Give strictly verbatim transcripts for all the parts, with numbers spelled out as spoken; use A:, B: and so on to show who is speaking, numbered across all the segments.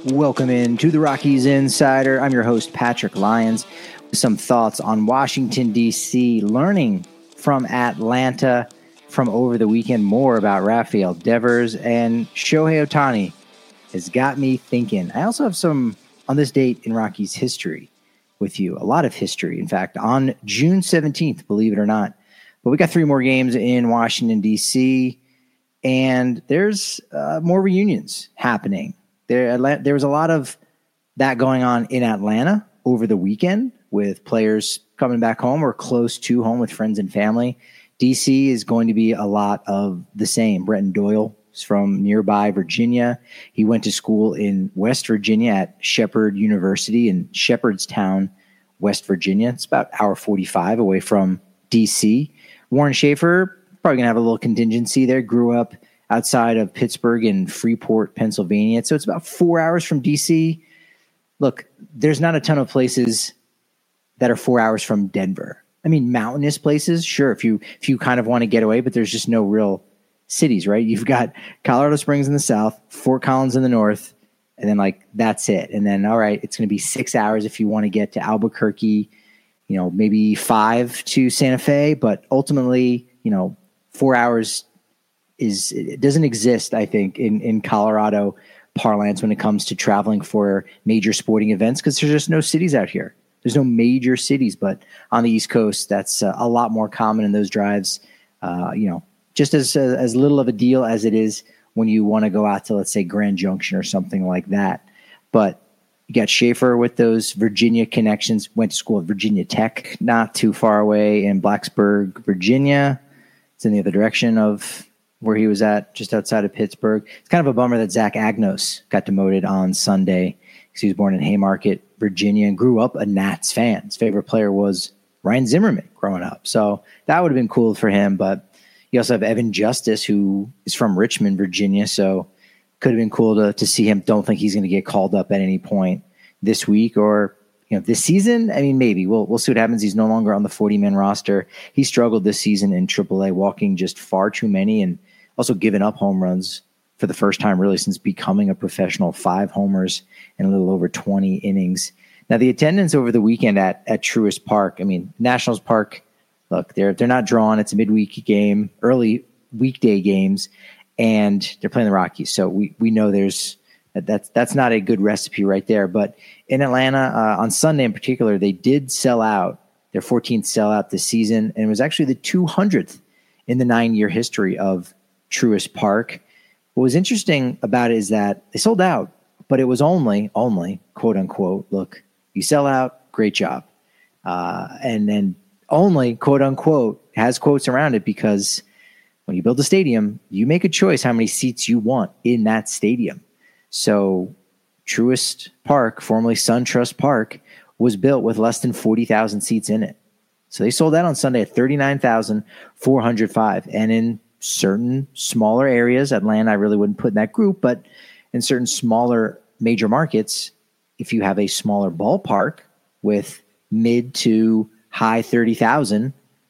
A: Welcome in to the Rockies Insider. I'm your host, Patrick Lyons, with some thoughts on Washington, D C, learning from Atlanta from over the weekend, more about Rafael Devers, and Shohei Ohtani has got me thinking. I also have some on this date in Rockies history with you, a lot of history, in fact, on June seventeenth, believe it or not. But we got three more games in Washington, D C, and there's uh, more reunions happening. There, there was a lot of that going on in Atlanta over the weekend with players coming back home or close to home with friends and family. D C is going to be a lot of the same. Brenton Doyle is from nearby Virginia. He went to school in West Virginia at Shepherd University in Shepherdstown, West Virginia. It's about an hour forty-five away from D C. Warren Schaefer, probably going to have a little contingency there, grew up outside of Pittsburgh and Freeport, Pennsylvania. So it's about four hours from D C. Look, there's not a ton of places that are four hours from Denver. I mean, mountainous places, sure, if you if you kind of want to get away, but there's just no real cities, right? You've got Colorado Springs in the south, Fort Collins in the north, and then like that's it. And then, all right, it's going to be six hours if you want to get to Albuquerque, you know, maybe five to Santa Fe, but ultimately, you know, four hours is it doesn't exist, I think, in, in Colorado parlance when it comes to traveling for major sporting events, because there's just no cities out here. There's no major cities, but on the East Coast, that's uh, a lot more common in those drives. Uh, you know, just as uh, as little of a deal as it is when you want to go out to, let's say, Grand Junction or something like that. But you got Schaefer with those Virginia connections, went to school at Virginia Tech, not too far away in Blacksburg, Virginia. It's in the other direction of where he was at, just outside of Pittsburgh. It's kind of a bummer that Zach Agnos got demoted on Sunday because he was born in Haymarket, Virginia, and grew up a Nats fan. His favorite player was Ryan Zimmerman growing up. So that would have been cool for him. But you also have Evan Justice, who is from Richmond, Virginia. So could have been cool to, to see him. Don't think he's going to get called up at any point this week or you know this season. I mean, maybe. We'll, we'll see what happens. He's no longer on the forty-man roster. He struggled this season in triple A, walking just far too many and also giving up home runs for the first time really since becoming a professional. Five homers and a little over twenty innings. Now, the attendance over the weekend at, at Truist Park, I mean, Nationals Park, look, they're they're not drawn. It's a midweek game, early weekday games, and they're playing the Rockies. So we we know there's that's that's not a good recipe right there. But in Atlanta, uh, on Sunday in particular, they did sell out, their fourteenth sellout this season, and it was actually the two hundredth in the nine-year history of Truist Park. What was interesting about it is that they sold out, but it was only, only, quote unquote, look, you sell out, great job. Uh, and then only, quote unquote, has quotes around it because when you build a stadium, you make a choice how many seats you want in that stadium. So Truist Park, formerly SunTrust Park, was built with less than forty thousand seats in it. So they sold out on Sunday at thirty-nine thousand four hundred five. And in certain smaller areas, Atlanta, I really wouldn't put in that group, but in certain smaller major markets, if you have a smaller ballpark with mid to high thirty thousand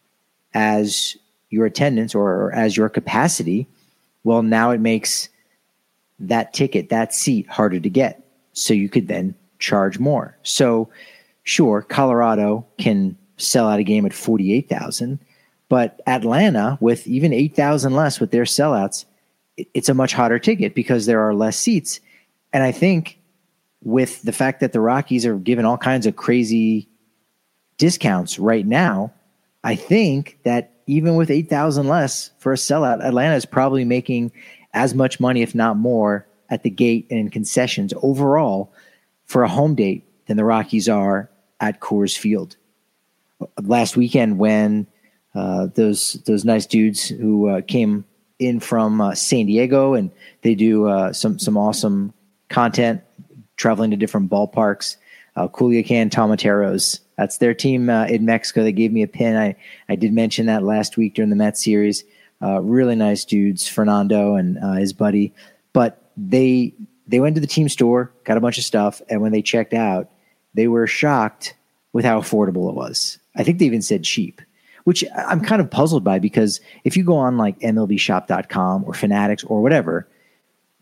A: as your attendance or as your capacity, well, now it makes that ticket, that seat harder to get. So you could then charge more. So sure, Colorado can sell out a game at forty-eight thousand, but Atlanta, with even eight thousand less with their sellouts, it's a much hotter ticket because there are less seats. And I think with the fact that the Rockies are giving all kinds of crazy discounts right now, I think that even with eight thousand less for a sellout, Atlanta is probably making as much money, if not more, at the gate and in concessions overall for a home date than the Rockies are at Coors Field. Last weekend when uh, those those nice dudes who uh, came in from uh, San Diego and they do uh, some some awesome content traveling to different ballparks, uh, Culiacan Tomateros, that's their team uh, in Mexico. They gave me a pin. I, I did mention that last week during the Mets series. Uh, really nice dudes, Fernando and uh, his buddy. But they they went to the team store, got a bunch of stuff, and when they checked out, they were shocked with how affordable it was. I think they even said cheap, which I'm kind of puzzled by because if you go on like M L B shop dot com or Fanatics or whatever,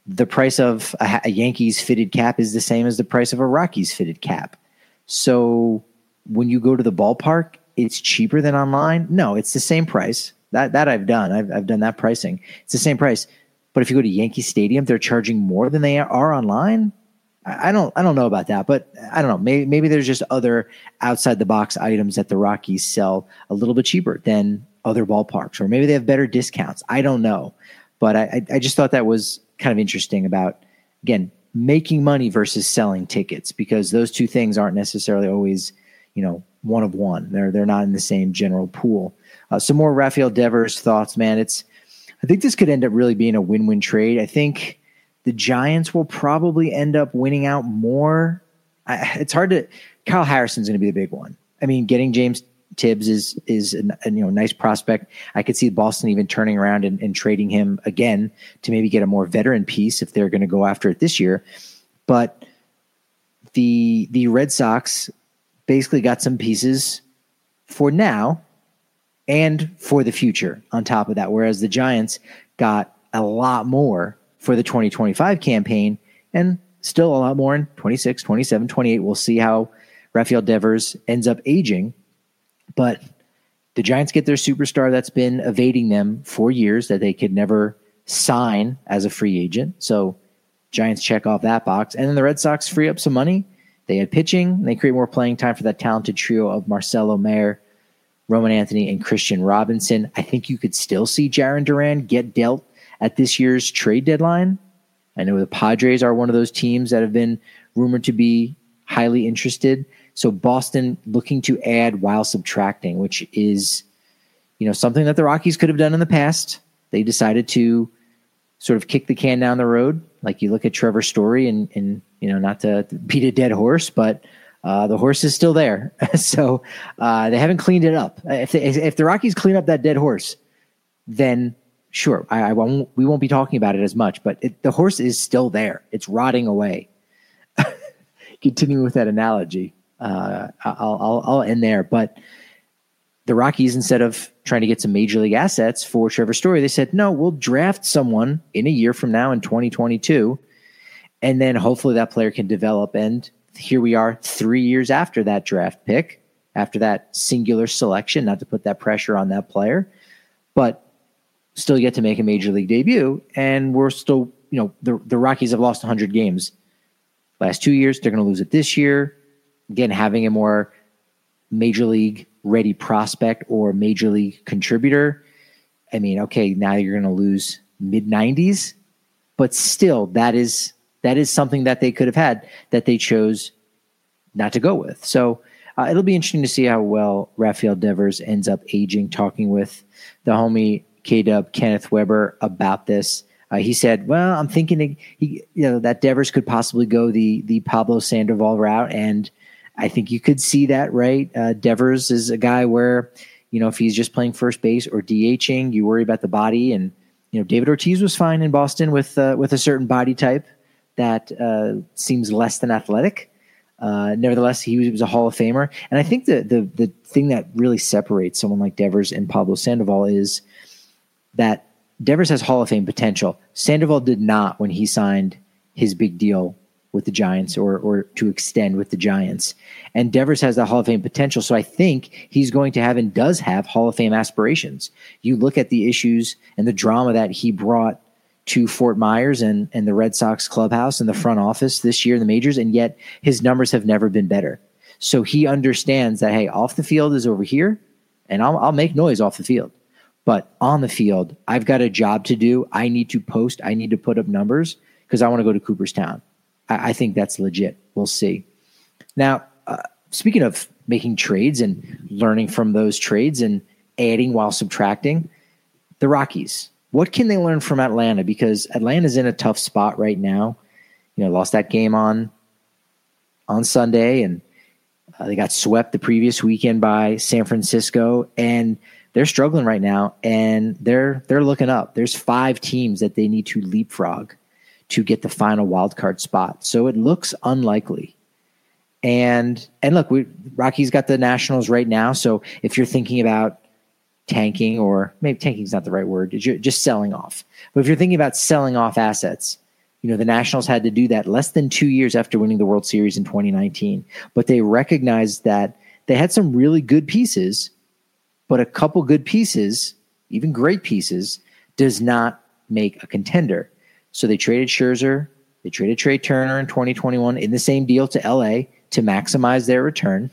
A: the price of a, a Yankees fitted cap is the same as the price of a Rockies fitted cap. So when you go to the ballpark, it's cheaper than online. No, it's the same price. That that I've done. I've I've done that pricing. It's the same price. But if you go to Yankee Stadium, they're charging more than they are online. I, I don't I don't know about that, but I don't know. Maybe maybe there's just other outside the box items that the Rockies sell a little bit cheaper than other ballparks, or maybe they have better discounts. I don't know. But I, I just thought that was kind of interesting about, again, making money versus selling tickets, because those two things aren't necessarily always, you know, one of one. They're they're not in the same general pool. Uh, some more Rafael Devers thoughts, man. It's I think this could end up really being a win-win trade. I think the Giants will probably end up winning out more. I, it's hard to. Kyle Harrison's going to be the big one. I mean, getting James Tibbs is is a, a you know nice prospect. I could see Boston even turning around and, and trading him again to maybe get a more veteran piece if they're going to go after it this year. But the the Red Sox basically got some pieces for now and for the future on top of that, whereas the Giants got a lot more for the twenty twenty-five campaign and still a lot more in twenty-six, twenty-seven, twenty-eight. We'll see how Rafael Devers ends up aging. But the Giants get their superstar that's been evading them for years that they could never sign as a free agent. So Giants check off that box. And then the Red Sox free up some money. They had pitching. And they create more playing time for that talented trio of Marcelo Mayer, Roman Anthony, and Christian Robinson. I think you could still see Jarren Duran get dealt at this year's trade deadline. I know the Padres are one of those teams that have been rumored to be highly interested. So Boston looking to add while subtracting, which is, you know, something that the Rockies could have done in the past. They decided to sort of kick the can down the road. Like you look at Trevor Story and, and you know, not to beat a dead horse, but uh, the horse is still there. so uh, they haven't cleaned it up. If, they, if the Rockies clean up that dead horse, then sure, I, I won't, we won't be talking about it as much, but it, the horse is still there. It's rotting away. Continuing with that analogy. Uh, I'll, I'll, I'll end there. But the Rockies, instead of trying to get some major league assets for Trevor Story, they said, no, we'll draft someone in a year from now in twenty twenty-two. And then hopefully that player can develop. And here we are three years after that draft pick, after that singular selection, not to put that pressure on that player, but still get to make a major league debut. And we're still, you know, the, the Rockies have lost one hundred games last two years. They're going to lose it this year. Again, having a more major league ready prospect or major league contributor. I mean, okay, now you're going to lose mid nineties, but still that is, that is something that they could have had that they chose not to go with. So uh, it'll be interesting to see how well Rafael Devers ends up aging. Talking with the homie K-Dub, Kenneth Weber, about this. Uh, he said, well, I'm thinking he, you know, that Devers could possibly go the, the Pablo Sandoval route. And I think you could see that, right? Uh, Devers is a guy where, you know, if he's just playing first base or DHing, you worry about the body. And, you know, David Ortiz was fine in Boston with uh, with a certain body type that uh, seems less than athletic. Uh, nevertheless, he was, he was a Hall of Famer. And I think the, the the thing that really separates someone like Devers and Pablo Sandoval is that Devers has Hall of Fame potential. Sandoval did not when he signed his big deal with the Giants or or to extend with the Giants. And Devers has the Hall of Fame potential. So I think he's going to have and does have Hall of Fame aspirations. You look at the issues and the drama that he brought to Fort Myers and, and the Red Sox clubhouse and the front office this year in the majors, and yet his numbers have never been better. So he understands that, hey, off the field is over here, and I'll, I'll make noise off the field. But on the field, I've got a job to do. I need to post. I need to put up numbers because I want to go to Cooperstown. I, I think that's legit. We'll see. Now, uh, speaking of making trades and learning from those trades and adding while subtracting, the Rockies. What can they learn from Atlanta? Because Atlanta's in a tough spot right now. You know, lost that game on on Sunday, and uh, they got swept the previous weekend by San Francisco, and they're struggling right now. And they're they're looking up. There's five teams that they need to leapfrog to get the final wild card spot. So it looks unlikely. And and look, we Rockies got the Nationals right now. So if you're thinking about tanking, or maybe tanking is not the right word, just selling off. But if you're thinking about selling off assets, You know, the Nationals had to do that less than two years after winning the World Series in twenty nineteen. But they recognized that they had some really good pieces, but a couple good pieces, even great pieces, does not make a contender. So they traded Scherzer, they traded Trey Turner in twenty twenty-one in the same deal to L A to maximize their return.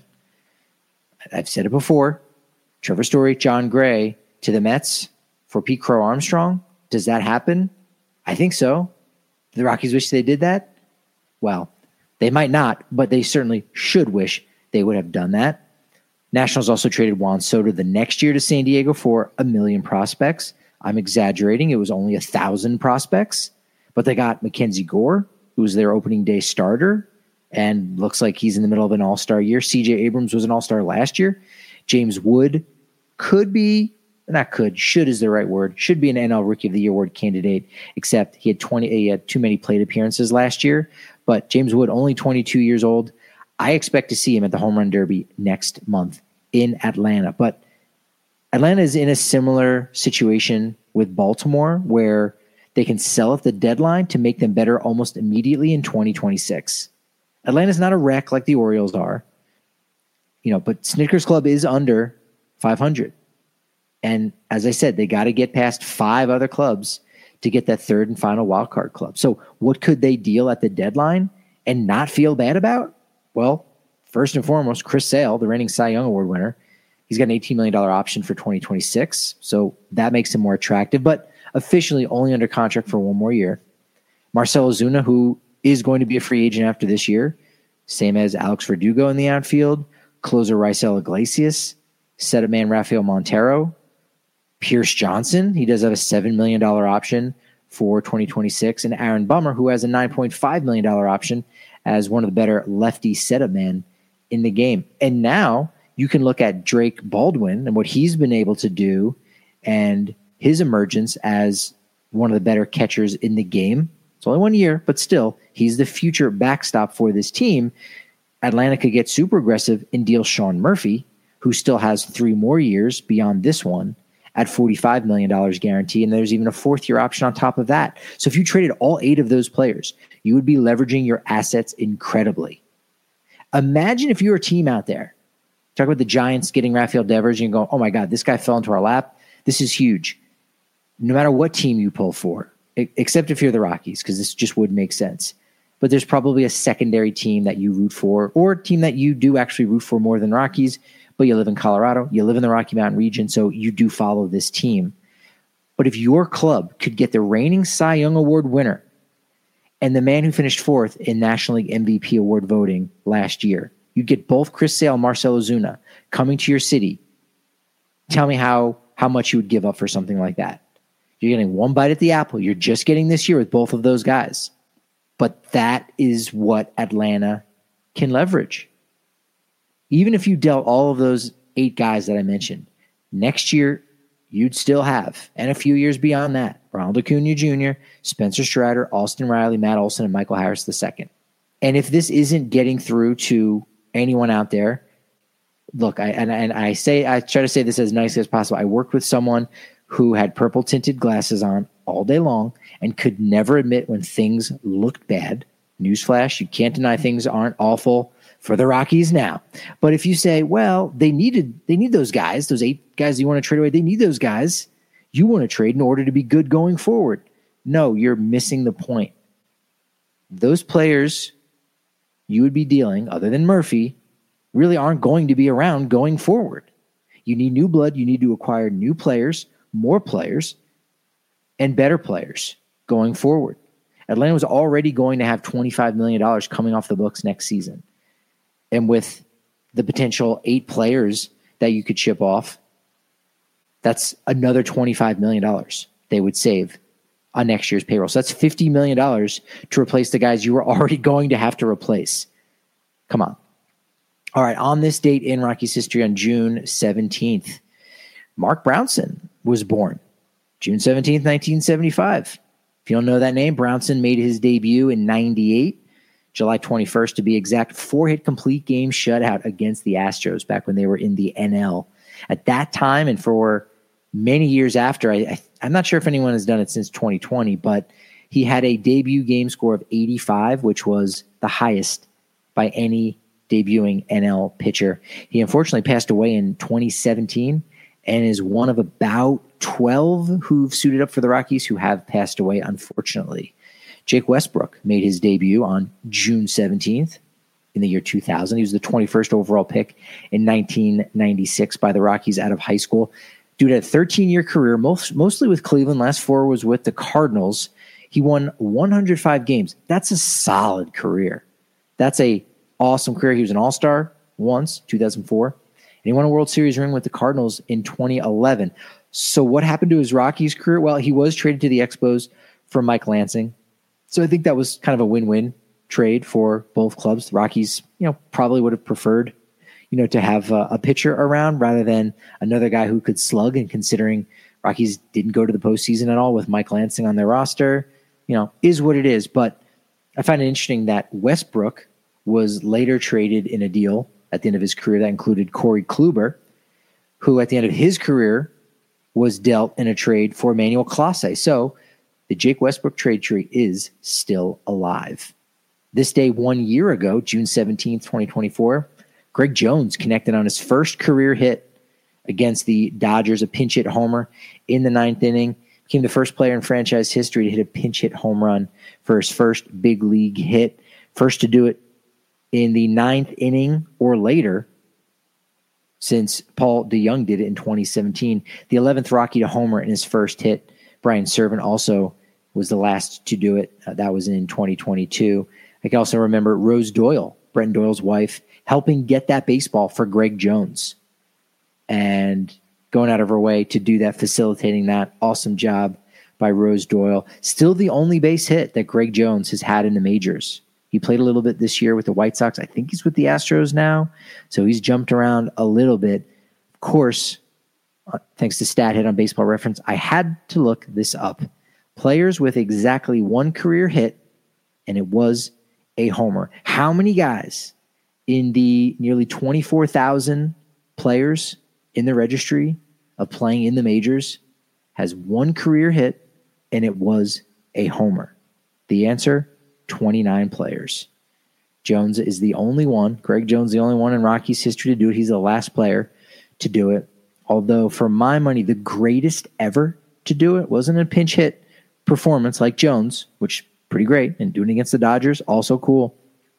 A: I've said it before, Trevor Story, John Gray to the Mets for Pete Crow Armstrong. Does that happen? I think so. The Rockies wish they did that? Well, they might not, but they certainly should wish they would have done that. Nationals also traded Juan Soto the next year to San Diego for a million prospects. I'm exaggerating. It was only a thousand prospects, but they got Mackenzie Gore, who was their opening day starter and looks like he's in the middle of an all-star year. C J Abrams was an all-star last year. James Wood could be, not could, should is the right word, should be an N L Rookie of the Year award candidate, except he had twenty, he had too many plate appearances last year. But James Wood, only twenty-two years old. I expect to see him at the Home Run Derby next month in Atlanta. But Atlanta is in a similar situation with Baltimore, where they can sell at the deadline to make them better almost immediately in twenty twenty-six. Atlanta's not a wreck like the Orioles are, you know, but Snickers Club is under five hundred. And as I said, they got to get past five other clubs to get that third and final wildcard club. So what could they deal at the deadline and not feel bad about? Well, first and foremost, Chris Sale, the reigning Cy Young Award winner, he's got an eighteen million dollars option for twenty twenty-six. So that makes him more attractive, but officially only under contract for one more year. Marcell Ozuna, who is going to be a free agent after this year, same as Alex Verdugo in the outfield, closer Raisel Iglesias, setup man Rafael Montero, Pierce Johnson, he does have a seven million dollars option for twenty twenty-six, and Aaron Bummer, who has a nine point five million dollars option as one of the better lefty setup men in the game. And now you can look at Drake Baldwin and what he's been able to do and his emergence as one of the better catchers in the game. It's only one year, but still, he's the future backstop for this team. Atlanta could get super aggressive and deal Sean Murphy, who still has three more years beyond this one, at forty-five million dollars guarantee, and there's even a fourth-year option on top of that. So if you traded all eight of those players, you would be leveraging your assets incredibly. Imagine if you're a team out there, talk about the Giants getting Rafael Devers, and you go, oh my God, this guy fell into our lap. This is huge. No matter what team you pull for, except if you're the Rockies, because this just would make sense. But there's probably a secondary team that you root for, or a team that you do actually root for more than Rockies, but you live in Colorado, you live in the Rocky Mountain region, so you do follow this team. But if your club could get the reigning Cy Young Award winner and the man who finished fourth in National League M V P award voting last year, you get both Chris Sale and Marcell Ozuna coming to your city. Tell me how, how much you would give up for something like that. You're getting one bite at the apple. You're just getting this year with both of those guys. But that is what Atlanta can leverage. Even if you dealt all of those eight guys that I mentioned, next year you'd still have, and a few years beyond that, Ronald Acuna Junior, Spencer Strider, Austin Riley, Matt Olson, and Michael Harris the second. And if this isn't getting through to anyone out there, look, I and, and I say I try to say this as nicely as possible. I worked with someone who had purple tinted glasses on all day long and could never admit when things looked bad. Newsflash, you can't deny things aren't awful for the Rockies now. But if you say, well, they needed they need those guys, those eight guys you want to trade away, they need those guys you want to trade in order to be good going forward. No, you're missing the point. Those players you would be dealing, other than Murphy, really aren't going to be around going forward. You need new blood. You need to acquire new players, more players, and better players going forward. Atlanta was already going to have twenty-five million dollars coming off the books next season. And with the potential eight players that you could ship off, that's another twenty-five million dollars they would save on next year's payroll. So that's fifty million dollars to replace the guys you were already going to have to replace. Come on. All right, on this date in Rockies history, on June seventeenth, Mark Brownson was born. June seventeenth, nineteen seventy-five. If you don't know that name, Brownson made his debut in ninety-eight. July twenty-first, to be exact, four-hit complete game shutout against the Astros back when they were in the N L. At that time, and for many years after, I, I, I'm not sure if anyone has done it since twenty twenty, but He had a debut game score of eighty-five, which was the highest by any debuting N L pitcher. He unfortunately passed away in twenty seventeen and is one of about twelve who've suited up for the Rockies who have passed away, unfortunately. Jake Westbrook made his debut on June seventeenth in the year two thousand. He was the twenty-first overall pick in nineteen ninety-six by the Rockies out of high school. Dude had a thirteen-year career, most, mostly with Cleveland. Last four was with the Cardinals. He won one hundred five games. That's a solid career. That's a awesome career. He was an all-star once, two thousand four, and he won a World Series ring with the Cardinals in twenty eleven. So what happened to his Rockies career? Well, he was traded to the Expos for Mike Lansing. So I think that was kind of a win-win trade for both clubs. The Rockies, you know, probably would have preferred, you know, to have a, a pitcher around rather than another guy who could slug. And considering Rockies didn't go to the postseason at all with Mike Lansing on their roster, you know, is what it is. But I find it interesting that Westbrook was later traded in a deal at the end of his career that included Corey Kluber, who at the end of his career was dealt in a trade for Emmanuel Clase. So the Jake Westbrook trade tree is still alive. This day one year ago, June seventeenth, twenty twenty-four, Greg Jones connected on his first career hit against the Dodgers, a pinch hit homer in the ninth inning. Became the first player in franchise history to hit a pinch hit home run for his first big league hit. First to do it in the ninth inning or later since Paul DeJong did it in twenty seventeen. The eleventh Rocky to homer in his first hit. Brian Servant also was the last to do it. Uh, that was in twenty twenty-two. I can also remember Rose Doyle, Brenton Doyle's wife, helping get that baseball for Greg Jones and going out of her way to do that, facilitating that. Awesome job by Rose Doyle. Still the only base hit that Greg Jones has had in the majors. He played a little bit this year with the White Sox. I think he's with the Astros now, so he's jumped around a little bit. Of course, uh, thanks to Stat Hit on Baseball Reference, I had to look this up. Players with exactly one career hit, and it was a homer. How many guys in the nearly twenty-four thousand players in the registry of playing in the majors has one career hit, and it was a homer? The answer, twenty-nine players. Jones is the only one, Greg Jones, the only one in Rockies history to do it. He's the last player to do it. Although, for my money, the greatest ever to do it wasn't a pinch hit performance like Jones, which pretty great, and doing it against the Dodgers, also cool.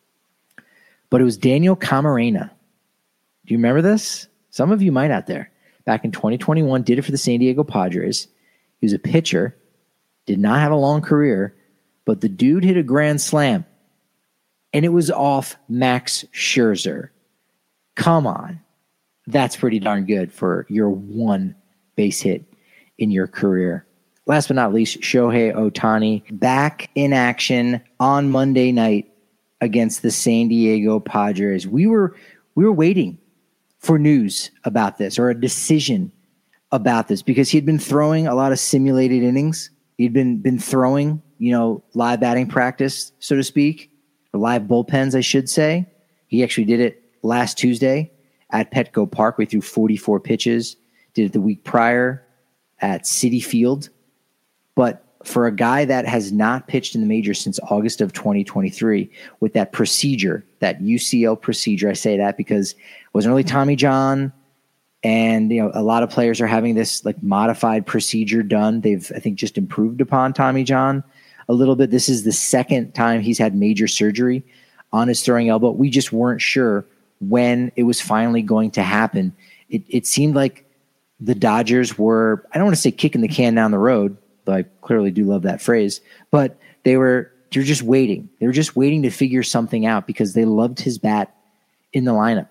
A: But it was Daniel Camarena. Do you remember this? Some of you might out there. Back in twenty twenty-one, did it for the San Diego Padres. He was a pitcher, did not have a long career, but the dude hit a grand slam, and it was off Max Scherzer. Come on. That's pretty darn good for your one base hit in your career. Last but not least, Shohei Ohtani back in action on Monday night against the San Diego Padres. We were we were waiting for news about this or a decision about this because he'd been throwing a lot of simulated innings. He'd been been throwing, you know, live batting practice, so to speak, or live bullpens, I should say. He actually did it last Tuesday at Petco Park. We threw forty-four pitches. Did it the week prior at Citi Field. But for a guy that has not pitched in the majors since August of twenty twenty-three with that procedure, that U C L procedure, I say that because it wasn't really Tommy John, and you know a lot of players are having this like modified procedure done. They've, I think, just improved upon Tommy John a little bit. This is the second time he's had major surgery on his throwing elbow. We just weren't sure when it was finally going to happen. It, it seemed like the Dodgers were, I don't want to say kicking the can down the road, though I clearly do love that phrase, but they were they were just waiting. They were just waiting to figure something out because they loved his bat in the lineup.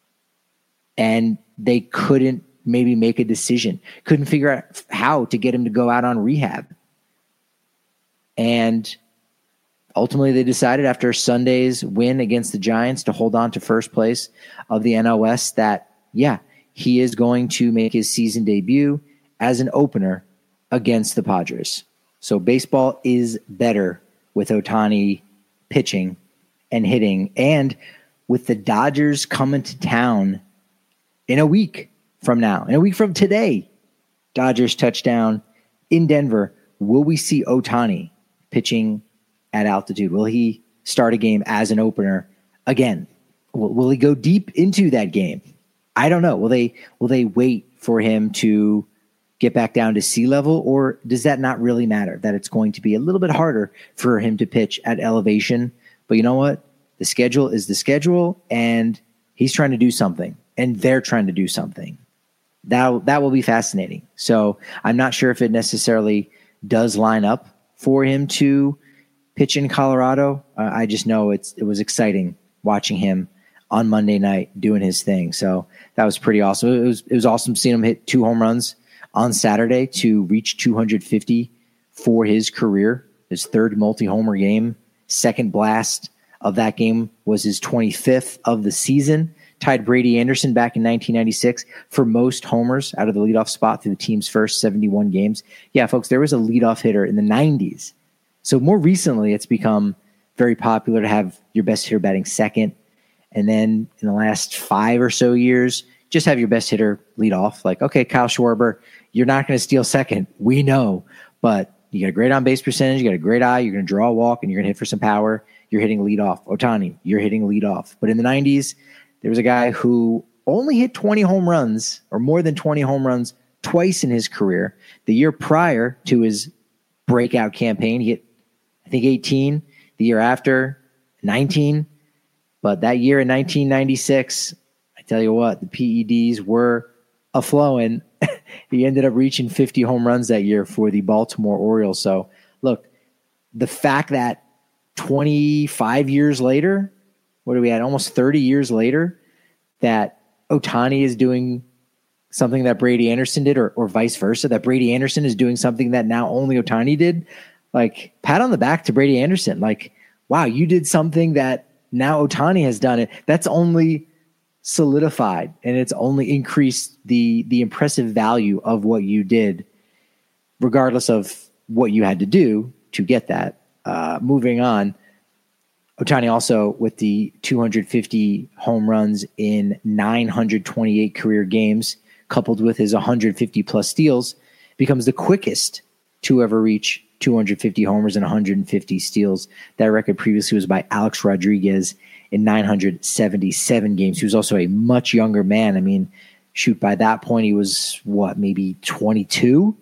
A: And they couldn't maybe make a decision, couldn't figure out how to get him to go out on rehab. And ultimately they decided after Sunday's win against the Giants to hold on to first place of the N L West that, yeah, he is going to make his season debut as an opener against the Padres. So baseball is better with Ohtani pitching and hitting. And with the Dodgers coming to town in a week from now, in a week from today, Dodgers touchdown in Denver. Will we see Ohtani pitching at altitude? Will he start a game as an opener again? Will, will he go deep into that game? I don't know. Will they will they wait for him to get back down to sea level, or does that not really matter, that it's going to be a little bit harder for him to pitch at elevation? But you know what? The schedule is the schedule, and he's trying to do something, and they're trying to do something. That, that will be fascinating. So I'm not sure if it necessarily does line up for him to pitch in Colorado. Uh, I just know it's it was exciting watching him on Monday night doing his thing. So that was pretty awesome. It was it was awesome seeing him hit two home runs on Saturday to reach two hundred fifty for his career, his third multi-homer game. Second blast of that game was his twenty-fifth of the season. Tied Brady Anderson back in nineteen ninety-six for most homers out of the leadoff spot through the team's first seventy-one games. Yeah, folks, there was a leadoff hitter in the nineties. So more recently, it's become very popular to have your best hitter batting second. And then in the last five or so years, just have your best hitter lead off. Like, okay, Kyle Schwarber, you're not going to steal second. We know. But you got a great on-base percentage. You got a great eye. You're going to draw a walk, and you're going to hit for some power. You're hitting lead off. Ohtani, you're hitting lead off. But in the nineties, there was a guy who only hit twenty home runs, or more than twenty home runs, twice in his career. The year prior to his breakout campaign, he hit, I think, eighteen. The year after, nineteen. But that year in nineteen ninety-six, I tell you what, the P E Ds were a-flowing. He ended up reaching fifty home runs that year for the Baltimore Orioles. So, look, the fact that twenty-five years later, what are we at, almost thirty years later, that Ohtani is doing something that Brady Anderson did, or, or vice versa, that Brady Anderson is doing something that now only Ohtani did, like, pat on the back to Brady Anderson. Like, wow, you did something that now Ohtani has done it. That's only solidified, and it's only increased the the impressive value of what you did, regardless of what you had to do to get that. Uh, moving on, Ohtani also, with the two hundred fifty home runs in nine hundred twenty-eight career games, coupled with his one hundred fifty plus steals, becomes the quickest to ever reach two hundred fifty homers and one hundred fifty steals. That record previously was by Alex Rodriguez in nine hundred seventy-seven games. He was also a much younger man. I mean, shoot, by that point, he was, what, maybe twenty-two?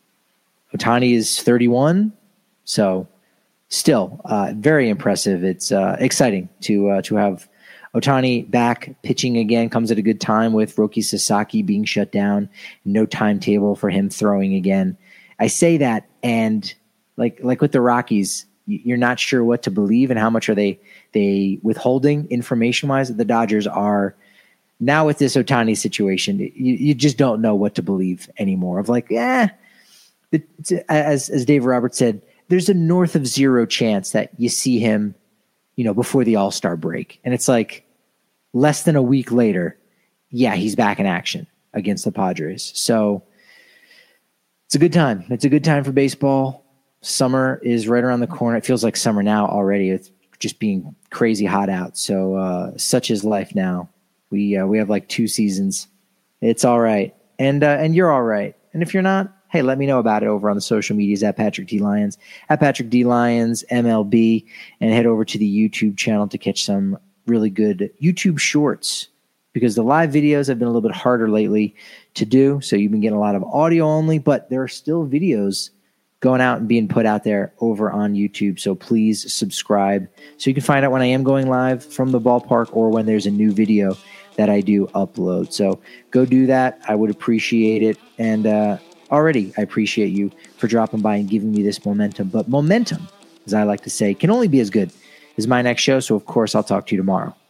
A: Ohtani is thirty-one. So still uh, very impressive. It's uh, exciting to uh, to have Ohtani back pitching again. Comes at a good time with Roki Sasaki being shut down. No timetable for him throwing again. I say that, and like like with the Rockies, you're not sure what to believe and how much are they they withholding information-wise. The Dodgers are now with this Ohtani situation. You, you just don't know what to believe anymore. Of like, yeah, as as Dave Roberts said, there's a north of zero chance that you see him, you know, before the All-Star break. And it's like less than a week later, yeah, he's back in action against the Padres. So it's a good time. It's a good time for baseball. Summer is right around the corner. It feels like summer now already. It's just being crazy hot out. So uh, such is life now. We uh, we have like two seasons. It's all right. And uh, and you're all right. And if you're not, hey, let me know about it over on the social medias at Patrick D. Lyons, at Patrick D. Lyons, M L B, and head over to the YouTube channel to catch some really good YouTube shorts, because the live videos have been a little bit harder lately to do. So you've been getting a lot of audio only, but there are still videos going out and being put out there over on YouTube. So please subscribe so you can find out when I am going live from the ballpark or when there's a new video that I do upload. So go do that. I would appreciate it. And uh, already I appreciate you for dropping by and giving me this momentum. But momentum, as I like to say, can only be as good as my next show. So, of course, I'll talk to you tomorrow.